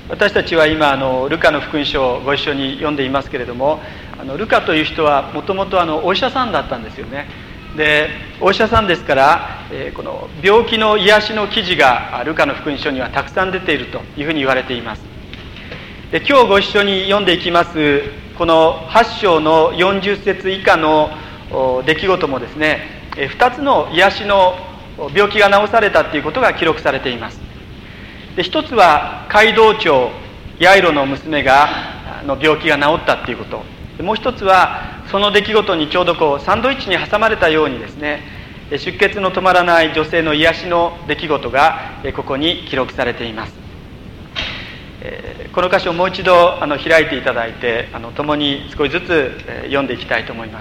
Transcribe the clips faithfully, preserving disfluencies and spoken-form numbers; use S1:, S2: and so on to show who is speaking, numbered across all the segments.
S1: 私たちは今あのルカの福音書をご一緒に読んでいますけれども、あのルカという人はもともとお医者さんだったんですよね。でお医者さんですから、えー、この病気の癒しの記事がルカの福音書にはたくさん出ているというふうに言われています。で今日ご一緒に読んでいきますこのはち章のよんじゅっ節以下の出来事もですね、ふたつの癒しの病気が治されたということが記録されています。で一つは街道長ヤイロの娘がの病気が治ったということ、もう一つはその出来事にちょうどこうサンドイッチに挟まれたようにですね、出血の止まらない女性の癒しの出来事がここに記録されています。この箇所をもう一度あの開いていただいて、あの共に少しずつ読んでいきたいと思います。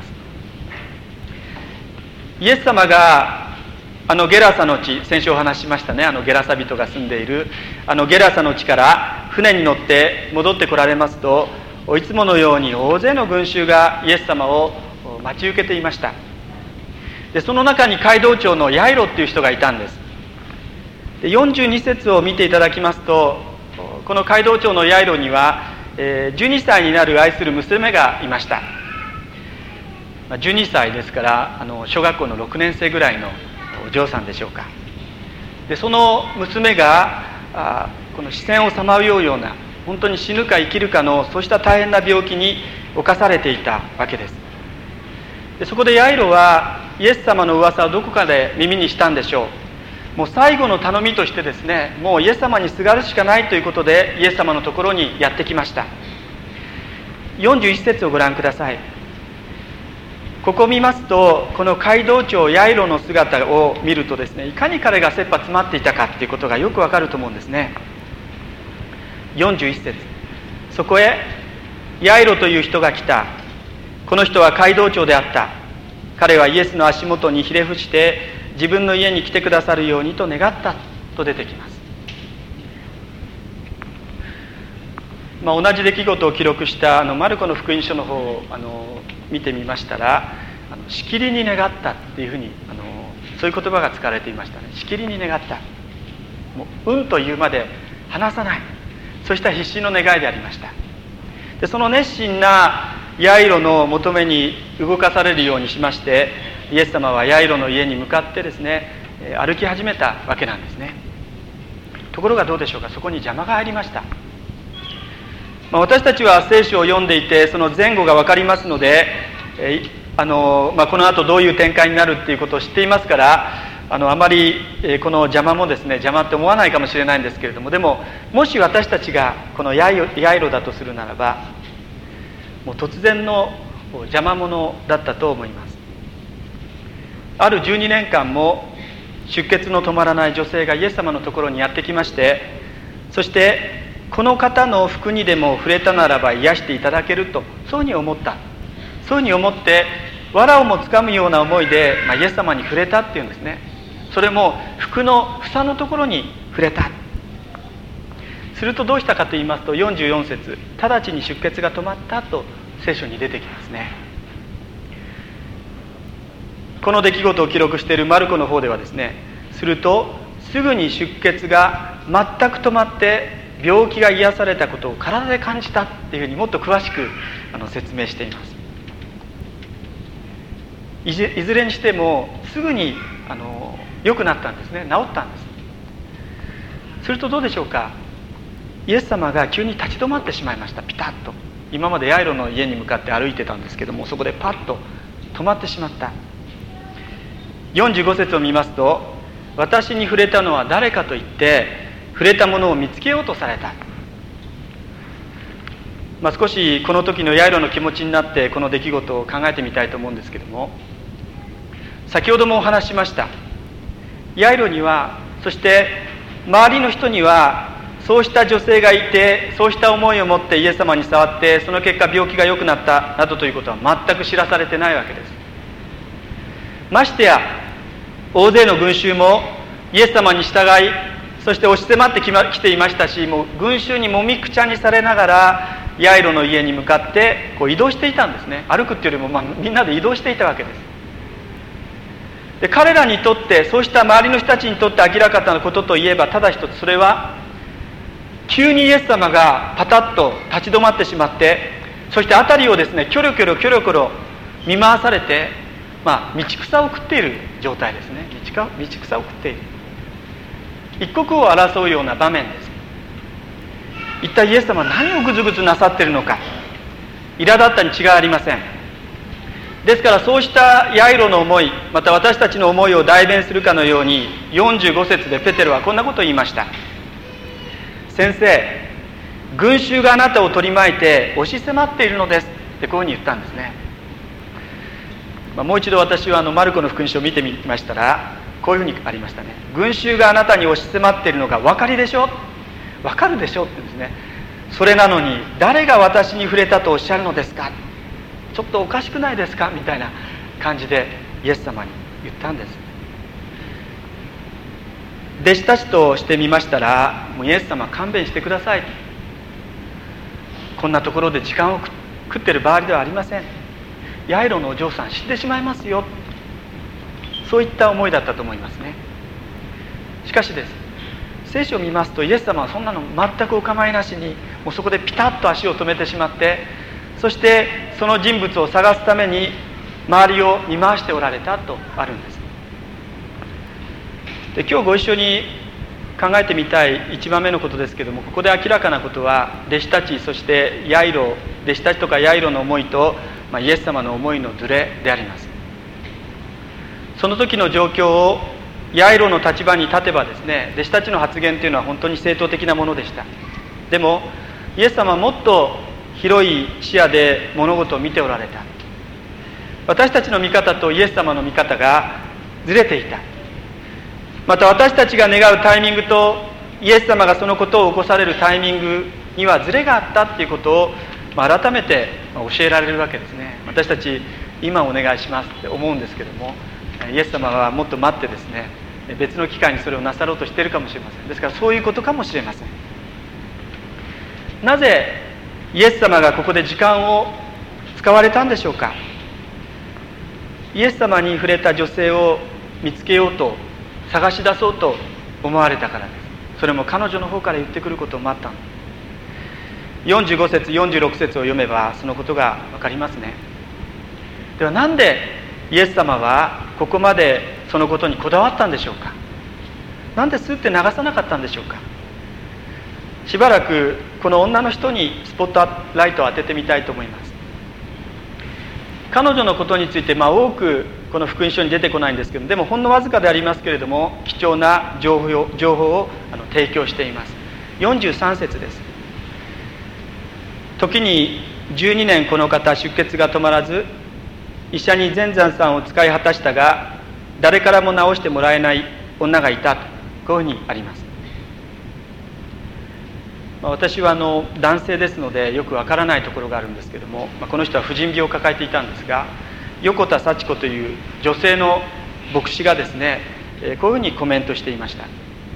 S1: イエス様があのゲラサの地、先週お話ししましたね、あのゲラサ人が住んでいるあのゲラサの地から船に乗って戻ってこられますと、いつものように大勢の群衆がイエス様を待ち受けていました。でその中に街道長のヤイロっていう人がいたんです。でよんじゅうに節を見ていただきますと、この街道長のヤイロには、えー、じゅうにさいになる愛する娘がいました。じゅうにさいですからあの小学校のろくねん生ぐらいのお嬢さんでしょうか。でその娘があこの視線をさまようような、本当に死ぬか生きるかのそうした大変な病気に侵されていたわけです。でそこでヤイロはイエス様の噂をどこかで耳にしたんでしょう。もう最後の頼みとしてですね、もうイエス様にすがるしかないということでイエス様のところにやってきました。よんじゅういち節をご覧ください。ここを見ますと、この街道長ヤイロの姿を見るとですね、いかに彼が切羽詰まっていたかということがよくわかると思うんですね。よんじゅういち節、そこへヤイロという人が来た。この人は街道長であった。彼はイエスの足元にひれ伏して自分の家に来てくださるようにと願ったと出てきます。まあ、同じ出来事を記録したあのマルコの福音書の方をあの見てみましたら、あのしきりに願ったっていうふうにあのそういう言葉が使われていましたね。しきりに願った、もううんと言うまで離さない、そうした必死の願いでありました。でその熱心なヤイロの求めに動かされるようにしまして、イエス様はヤイロの家に向かってですね、歩き始めたわけなんですね。ところがどうでしょうか、そこに邪魔が入りました。まあ、私たちは聖書を読んでいてその前後が分かりますので、えーあのまあ、この後どういう展開になるっていうことを知っていますから、あのあまり、えー、この邪魔もですね邪魔って思わないかもしれないんですけれども、でももし私たちがこのヤイロ、ヤイロだとするならば、もう突然の邪魔者だったと思います。あるじゅうにねんかんも出血の止まらない女性がイエス様のところにやってきまして、そしてこの方の服にでも触れたならば癒していただけると、そういうふうに思った。そういうふうに思って藁をもつかむような思いで、まあ、イエス様に触れたっていうんですね。それも服の房のところに触れた。するとどうしたかと言いますと、よんじゅうよん節、直ちに出血が止まったと聖書に出てきますね。この出来事を記録しているマルコの方ではですね、するとすぐに出血が全く止まって病気が癒されたことを体で感じたっていうふうにもっと詳しくあの説明しています。いず、いずれにしてもすぐにあの良くなったんですね。治ったんです。するとどうでしょうか、イエス様が急に立ち止まってしまいました。ピタッと。今までヤイロの家に向かって歩いてたんですけども、そこでパッと止まってしまった。よんじゅうご節を見ますと、私に触れたのは誰かと言って触れたものを見つけようとされた。まあ、少しこの時のヤイロの気持ちになってこの出来事を考えてみたいと思うんですけども、先ほどもお話ししました。ヤイロには、そして周りの人にはそうした女性がいて、そうした思いを持ってイエス様に触って、その結果病気が良くなったなどということは全く知らされてないわけです。ましてや大勢の群衆もイエス様に従い、そして押し迫ってき、ま、来ていましたし、もう群衆にもみくちゃにされながらヤイロの家に向かってこう移動していたんですね。歩くっていうよりも、まあ、みんなで移動していたわけです。で彼らにとって、そうした周りの人たちにとって明らかなことといえばただ一つ、それは急にイエス様がパタッと立ち止まってしまって、そして辺りをですねキョロキョロキョロキョロ見回されて、まあ、道草を食っている状態ですね。道か道草を食っている、一刻を争うような場面です。一体イエス様は何をぐずぐずなさっているのか、苛立ったに違いありません。ですからそうしたヤイロの思い、また私たちの思いを代弁するかのように、よんじゅうご節でペテロはこんなことを言いました。先生、群衆があなたを取り巻いて押し迫っているのですってこういうふうに言ったんですね。まあ、もう一度私はあのマルコの福音書を見てみましたら、こういうふうにありましたね。群衆があなたに押し迫っているのが分かりでしょ、分かるでしょって言うんですね。それなのに誰が私に触れたとおっしゃるのですか、ちょっとおかしくないですかみたいな感じでイエス様に言ったんです。弟子たちとしてみましたら、もうイエス様勘弁してください、こんなところで時間を食ってる場合ではありません、ヤイロのお嬢さん死んでしまいますよ、そういった思いだったと思いますね。しかしです、聖書を見ますとイエス様はそんなの全くお構いなしに、もうそこでピタッと足を止めてしまって、そしてその人物を探すために周りを見回しておられたとあるんです。で、今日ご一緒に考えてみたい一番目のことですけども、ここで明らかなことは、弟子たち、そしてヤイロ、弟子たちとかヤイロの思いと、まあ、イエス様の思いのズレであります。その時の状況をヤイロの立場に立てばですね、弟子たちの発言というのは本当に正当的なものでした。でもイエス様はもっと広い視野で物事を見ておられた。私たちの見方とイエス様の見方がずれていた。また私たちが願うタイミングとイエス様がそのことを起こされるタイミングにはずれがあったということを、まあ、改めて教えられるわけですね。私たち今お願いしますって思うんですけども、イエス様はもっと待ってですね、別の機会にそれをなさろうとしているかもしれません。ですからそういうことかもしれません。なぜイエス様がここで時間を使われたんでしょうか。イエス様に触れた女性を見つけようと、探し出そうと思われたからです。それも彼女の方から言ってくることを待ったの。よんじゅうご節よんじゅうろく節を読めばそのことが分かりますね。ではなんでイエス様はここまでそのことにこだわったんでしょうか。なんでスーって流さなかったんでしょうか。しばらくこの女の人にスポットライトを当ててみたいと思います。彼女のことについて、まあ、多くこの福音書に出てこないんですけど、でもほんのわずかでありますけれども貴重な情報を、情報をあの提供しています。よんじゅうさん節です。時にじゅうにねんこの方出血が止まらず、医者に全山さんを使い果たしたが誰からも治してもらえない女がいたと、こういうふうにあります。まあ、私はあの男性ですのでよくわからないところがあるんですけども、まあ、この人は婦人病を抱えていたんですが、横田幸子という女性の牧師がですね、こういうふうにコメントしていました。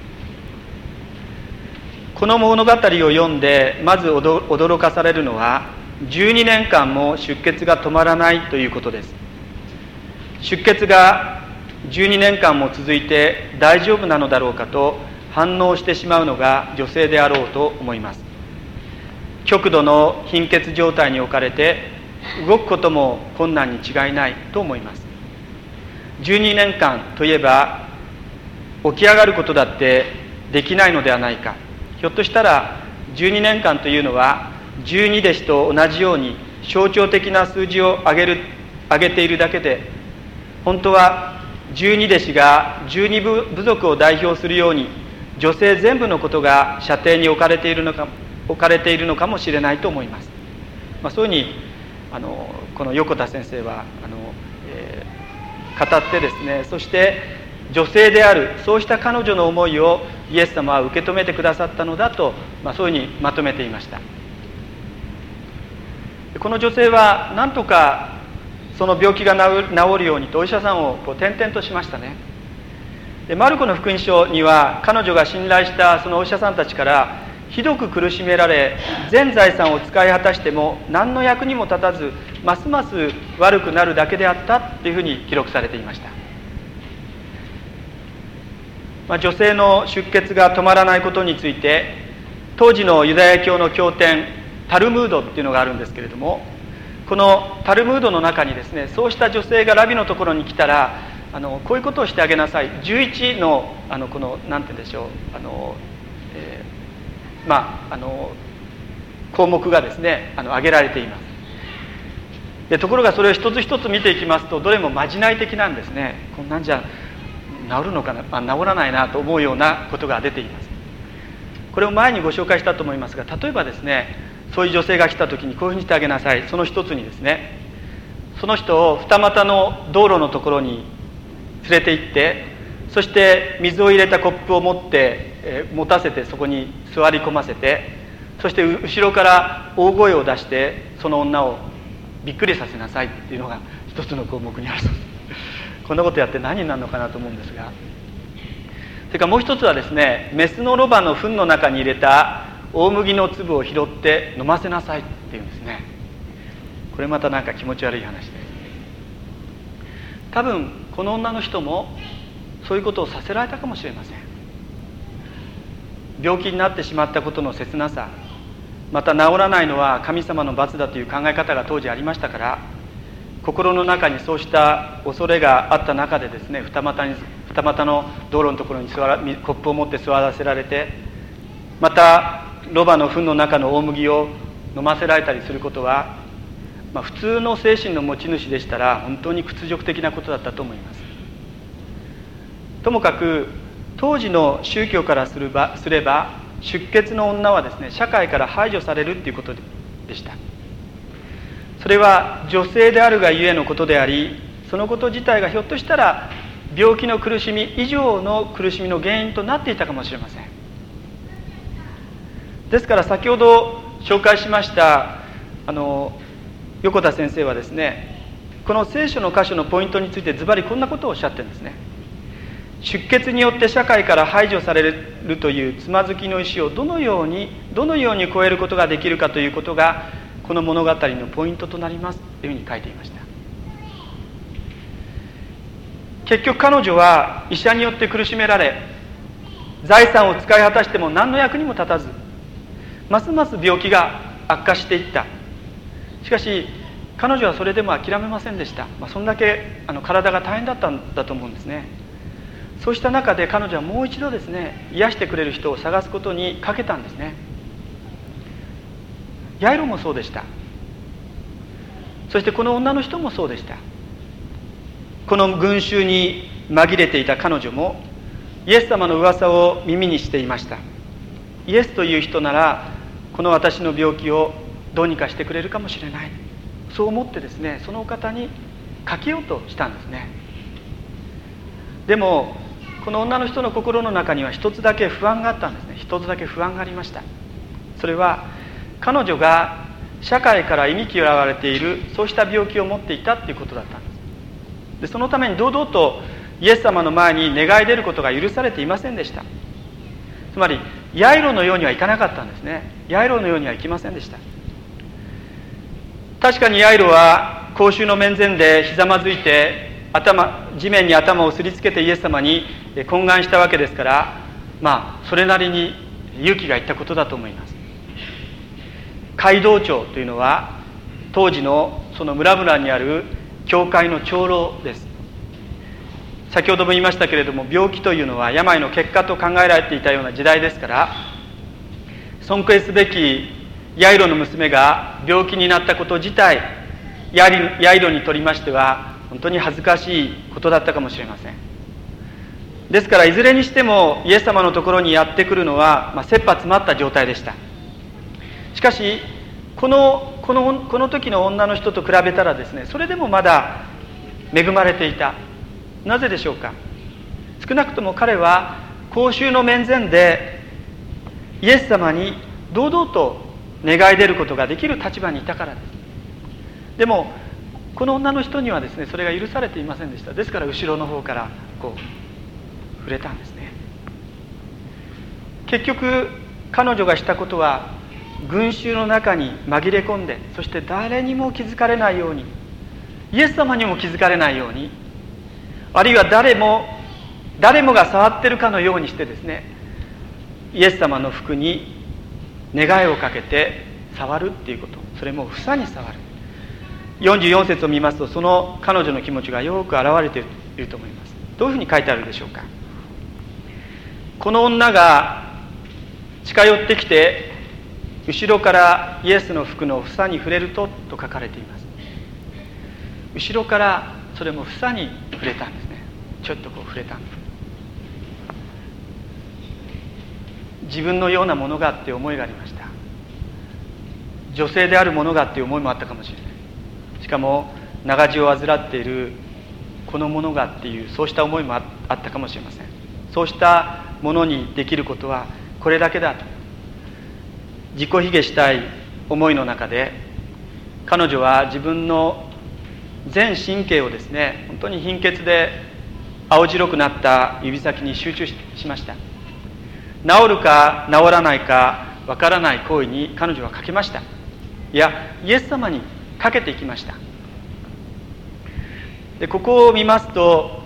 S1: この物語を読んでまず驚かされるのは、じゅうにねんかんも出血が止まらないということです。出血がじゅうにねんかんも続いて大丈夫なのだろうかと反応してしまうのが女性であろうと思います。極度の貧血状態に置かれて動くことも困難に違いないと思います。じゅうにねんかんといえば起き上がることだってできないのではないか。ひょっとしたらじゅうにねんかんというのはじゅうに弟子と同じように象徴的な数字を上げる、上げているだけで、本当はじゅうに弟子がじゅうに部族を代表するように女性全部のことが射程に置かれているのか、置かれているのかもしれないと思います。まあ、そういうふうにあのこの横田先生はあの、えー、語ってですね、そして女性であるそうした彼女の思いをイエス様は受け止めてくださったのだと、まあ、そういうふうにまとめていました。この女性は何とかその病気が治るようにとお医者さんをこう転々としましたね。でマルコの福音書には彼女が信頼したそのお医者さんたちからひどく苦しめられ、全財産を使い果たしても何の役にも立たず、ますます悪くなるだけであったというふうに記録されていました。まあ、女性の出血が止まらないことについて当時のユダヤ教の経典タルムードっていうのがあるんですけれども、このタルムードの中にですね、そうした女性がラビのところに来たら、あのこういうことをしてあげなさい、じゅういちのあのこのなんて言うんでしょう、あの、えー、まああの項目がですねあの挙げられています。でところがそれを一つ一つ見ていきますと、どれもまじない的なんですね。こんなんじゃ治るのかな、まあ、治らないなと思うようなことが出ています。これを前にご紹介したと思いますが、例えばですね、そういう女性が来た時にこういうふうにしてあげなさい。その一つにですね、その人を二股の道路のところに連れて行って、そして水を入れたコップを持って、えー、持たせてそこに座り込ませて、そして後ろから大声を出してその女をびっくりさせなさいっていうのが一つの項目にあるそうです。こんなことやって何になるのかなと思うんですが、それからもう一つはですね、メスのロバの糞の中に入れた大麦の粒を拾って飲ませなさいっていうんですね。これまたなんか気持ち悪い話です。多分この女の人もそういうことをさせられたかもしれません。病気になってしまったことの切なさ、また治らないのは神様の罰だという考え方が当時ありましたから、心の中にそうした恐れがあった中でですね、二股に二股の道路のところに座らコップを持って座らせられて、またロバの糞の中の大麦を飲ませられたりすることは、まあ、普通の精神の持ち主でしたら本当に屈辱的なことだったと思います。ともかく当時の宗教からすれば、すれば出血の女はですね、社会から排除されるということでした。それは女性であるがゆえのことであり、そのこと自体がひょっとしたら病気の苦しみ以上の苦しみの原因となっていたかもしれません。ですから先ほど紹介しましたあの横田先生はですね、この聖書の箇所のポイントについてズバリこんなことをおっしゃってるんですね。出血によって社会から排除されるというつまずきの石をどのようにどのように越えることができるかということがこの物語のポイントとなりますというふうに書いていました。結局彼女は医者によって苦しめられ、財産を使い果たしても何の役にも立たず、ますます病気が悪化していった。しかし彼女はそれでも諦めませんでした。まあ、そんだけあの体が大変だったんだと思うんですね。そうした中で彼女はもう一度ですね、癒してくれる人を探すことにかけたんですね。ヤイロもそうでした。そしてこの女の人もそうでした。この群衆に紛れていた彼女もイエス様の噂を耳にしていました。イエスという人ならこの私の病気をどうにかしてくれるかもしれない、そう思ってですね、そのお方にかけようとしたんですね。でもこの女の人の心の中には一つだけ不安があったんですね。一つだけ不安がありました。それは彼女が社会から忌み嫌われているそうした病気を持っていたということだったんです。でそのために堂々とイエス様の前に願い出ることが許されていませんでした。つまりヤイロのようにはいかなかったんですね。ヤイロのようにはいきませんでした。確かにヤイロは公衆の面前でひざまずいて頭地面に頭をすりつけてイエス様に懇願したわけですから、まあそれなりに勇気がいったことだと思います。街道長というのは当時のその村々にある教会の長老です。先ほども言いましたけれども、病気というのは病の結果と考えられていたような時代ですから、尊敬すべきヤイロの娘が病気になったこと自体、ヤイロにとりましては本当に恥ずかしいことだったかもしれません。ですからいずれにしてもイエス様のところにやってくるのは、まあ、切羽詰まった状態でした。しかしこのこのこの時の女の人と比べたらですね、それでもまだ恵まれていた。なぜでしょうか。少なくとも彼は公衆の面前でイエス様に堂々と願い出ることができる立場にいたからです。でもこの女の人にはですね、それが許されていませんでした。ですから後ろの方からこう触れたんですね。結局彼女がしたことは、群衆の中に紛れ込んで、そして誰にも気づかれないように、イエス様にも気づかれないように、あるいは誰も誰もが触ってるかのようにしてですね、イエス様の服に願いをかけて触るっていうこと、それも房に触る。よんじゅうよん節を見ますと、その彼女の気持ちがよく表れていると思います。どういうふうに書いてあるでしょうか。この女が近寄ってきて後ろからイエスの服の房に触れるとと書かれています。後ろからそれも房に触れたんですね。ちょっとこう触れたんです。自分のようなものがって思いがありました。女性であるものがっていう思いもあったかもしれない。しかも長血を患っているこのものがっていう、そうした思いもあったかもしれません。そうしたものにできることはこれだけだと自己卑下したい思いの中で、彼女は自分の全神経をですね、本当に貧血で青白くなった指先に集中しました。治るか治らないかわからない行為に彼女はかけました。いや、イエス様にかけていきました。で、ここを見ますと、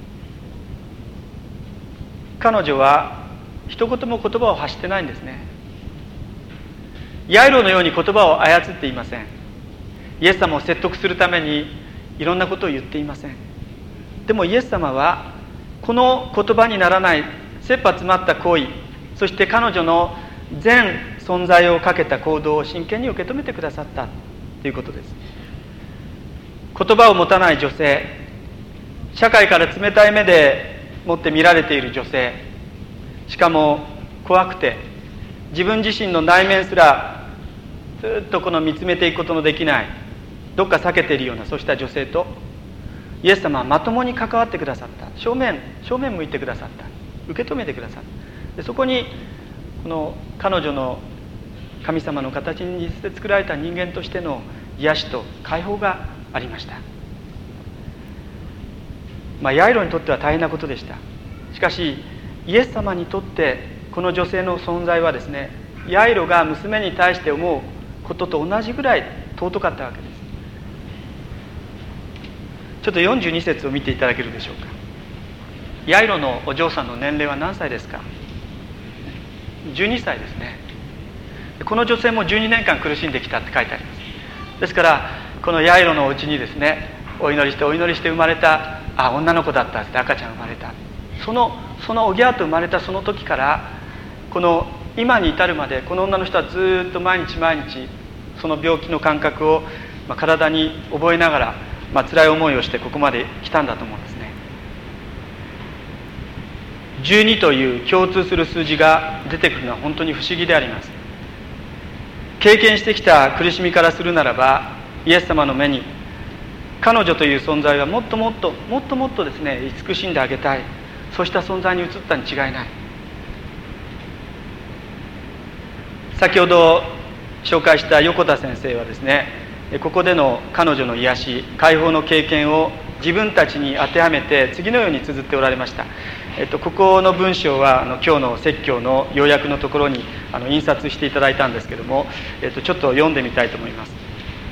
S1: 彼女は一言も言葉を発してないんですね。ヤイロのように言葉を操っていません。イエス様を説得するためにいろんなことを言っていません。でもイエス様はこの言葉にならない切羽詰まった行為、そして彼女の全存在をかけた行動を真剣に受け止めてくださったということです。言葉を持たない女性、社会から冷たい目でもって見られている女性、しかも怖くて自分自身の内面すらずっとこの見つめていくことのできない、どっか避けているようなそうした女性とイエス様はまともに関わってくださった。正面正面向いてくださった。受け止めてくださった。でそこにこの彼女の神様の形に実で作られた人間としての癒しと解放がありました。まあヤイロにとっては大変なことでした。しかしイエス様にとってこの女性の存在はですね、ヤイロが娘に対して思うことと同じぐらい尊かったわけです。ちょっとよんじゅうに節を見ていただけるでしょうか。ヤイロのお嬢さんの年齢は何歳ですか。じゅうにさいですね。この女性もじゅうにねんかん苦しんできたって書いてあります。ですからこのヤイロのお家にですね、お祈りしてお祈りして生まれた、あ、女の子だったって赤ちゃん生まれた、そのそのおぎゃーと生まれたその時からこの今に至るまで、この女の人はずっと毎日毎日その病気の感覚を体に覚えながら、まあ、辛い思いをしてここまで来たんだと思うんですね。じゅうにという共通する数字が出てくるのは本当に不思議であります。経験してきた苦しみからするならば、イエス様の目に彼女という存在はもっともっともっともっとですね、慈しんであげたい、そうした存在に移ったに違いない。先ほど紹介した横田先生はですね、ここでの彼女の癒し解放の経験を自分たちに当てはめて次のように綴っておられました。えっと、ここの文章はあの今日の説教の要約のところにあの印刷していただいたんですけども、えっと、ちょっと読んでみたいと思います。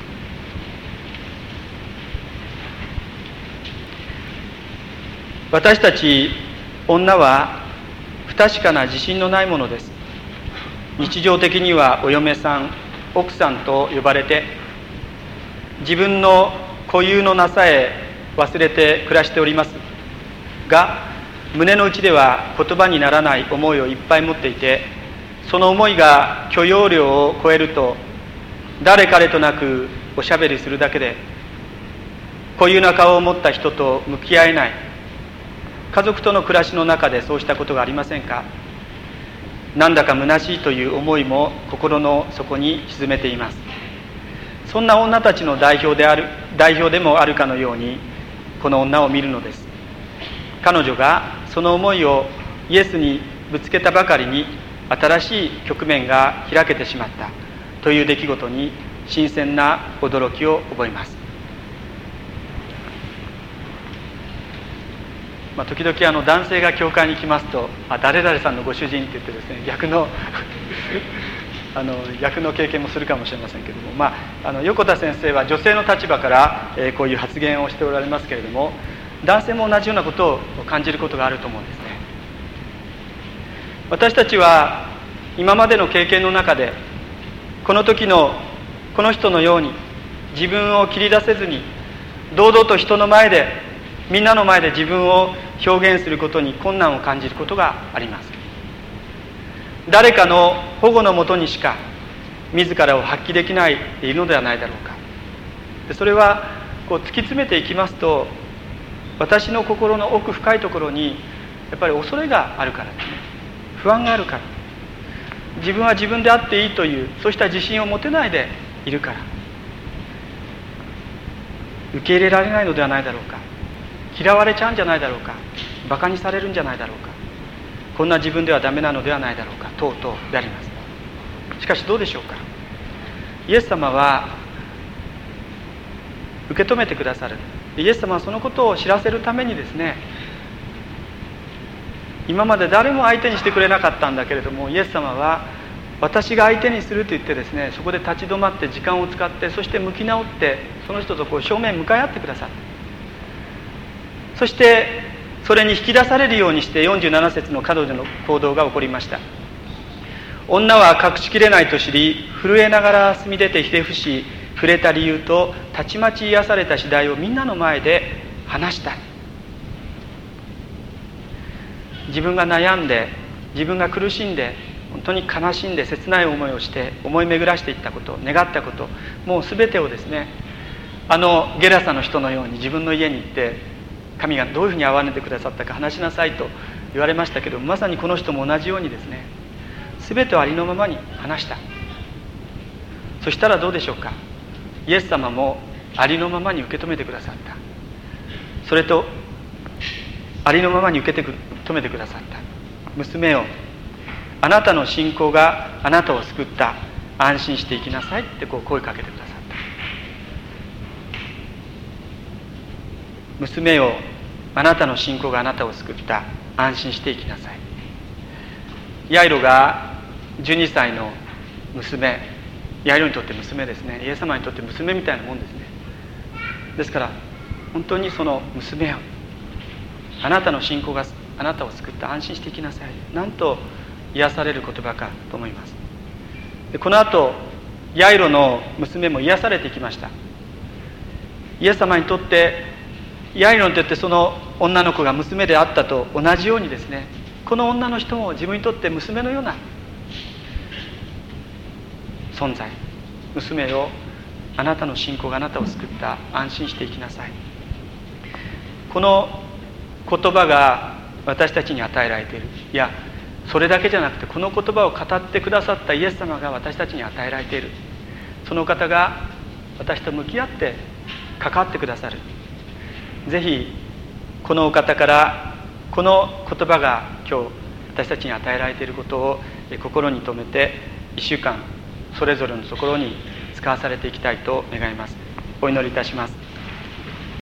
S1: 私たち女は不確かな自信のないものです。日常的にはお嫁さん、奥さんと呼ばれて、自分の固有のなさえ忘れて暮らしておりますが、胸の内では言葉にならない思いをいっぱい持っていて、その思いが許容量を超えると誰彼となくおしゃべりするだけで、固有な顔を持った人と向き合えない。家族との暮らしの中でそうしたことがありませんか。なんだか虚しいという思いも心の底に沈めています。そんな女たちの代表である代表でもあるかのようにこの女を見るのです。彼女がその思いをイエスにぶつけたばかりに新しい局面が開けてしまったという出来事に新鮮な驚きを覚えます。まあ、時々あの男性が教会に来ますと、あ、誰々さんのご主人って言ってですね、逆のあの逆の経験もするかもしれませんけれども、まあ、あの横田先生は女性の立場から、えー、こういう発言をしておられますけれども、男性も同じようなことを感じることがあると思うんですね。私たちは今までの経験の中でこの時のこの人のように自分を切り出せずに堂々と人の前でみんなの前で自分を表現することに困難を感じることがあります。誰かの保護のもとにしか自らを発揮できないでいるのではないだろうか。それはこう突き詰めていきますと、私の心の奥深いところにやっぱり恐れがあるからですね。不安があるから、自分は自分であっていいというそうした自信を持てないでいるから、受け入れられないのではないだろうか、嫌われちゃうんじゃないだろうか、バカにされるんじゃないだろうか、こんな自分ではダメなのではないだろうか、等々であります。しかしどうでしょうか。イエス様は受け止めてくださる。イエス様はそのことを知らせるためにですね、今まで誰も相手にしてくれなかったんだけれども、イエス様は私が相手にすると言ってですね、そこで立ち止まって時間を使って、そして向き直ってその人とこう正面向かい合ってくださる。そしてそれに引き出されるようにしてよんじゅうなな節の彼女の行動が起こりました。女は隠しきれないと知り、震えながら住み出てひれ伏し、触れた理由とたちまち癒された次第をみんなの前で話した。自分が悩んで、自分が苦しんで、本当に悲しんで切ない思いをして思い巡らしていったこと、願ったこと、もう全てをですね、あのゲラサの人のように自分の家に行って神がどういうふうに憐れんでくださったか話しなさいと言われましたけど、まさにこの人も同じようにですね、全てをありのままに話した。そしたらどうでしょうか。イエス様もありのままに受け止めてくださった。それとありのままに受け止めてくださった。娘よ、あなたの信仰があなたを救った、安心して生きなさいってこう声かけてくださった。娘よ、あなたの信仰があなたを救った、安心して生きなさい。ヤイロがじゅうにさいの娘、ヤイロにとって娘ですね。イエス様にとって娘みたいなもんですね。ですから本当にその娘よ、あなたの信仰があなたを救った、安心して生きなさい。なんと癒される言葉かと思います。でこの後ヤイロの娘も癒されていきました。イエス様にとってヤイロにとってその女の子が娘であったと同じようにですね、この女の人も自分にとって娘のような存在。娘よ、あなたの信仰があなたを救った、安心して生きなさい。この言葉が私たちに与えられている。いや、それだけじゃなくて、この言葉を語ってくださったイエス様が私たちに与えられている。その方が私と向き合って関わってくださる。ぜひこのお方からこの言葉が今日私たちに与えられていることを心に留めて、いっしゅうかんそれぞれのところに使わされていきたいと願います。お祈りいたします。